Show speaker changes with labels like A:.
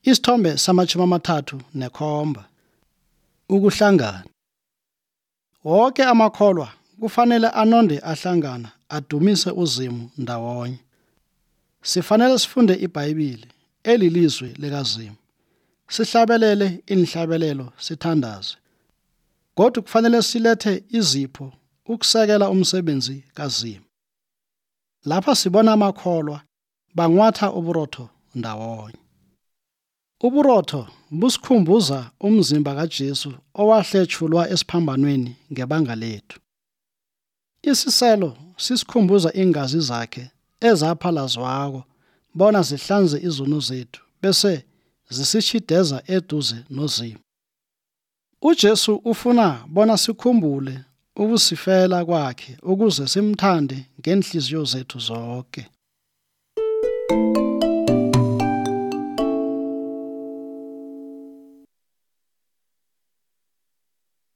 A: Isithombe sama-37 ukuhlangana. Wonke amakholwa kufanele anonde ahlangana adumise uZimu ndawonye. Sifanele sifunde iBhayibheli elilizwi likaZimu. Sihlabelele inhlabelelo sithandaze. Kodwa kufanele silethe izipho ukusekela umsebenzi kaZimu. Lapha sibona amakholwa bangwatha uburotho ndawonye. Uburotho busikhumbuza umzimba kaJesu owahletshulwa esiphambanweni ngebanga lethu. Isiselo sisikhumbuza ingazi zakhe ezaphalazwako bona zihlanze izono zethu bese zisishideza eduze noZimu. UJesu ufuna bona sikhumbule ukusifela kwakhe ukuze simthande ngenhliziyo zethu zonke.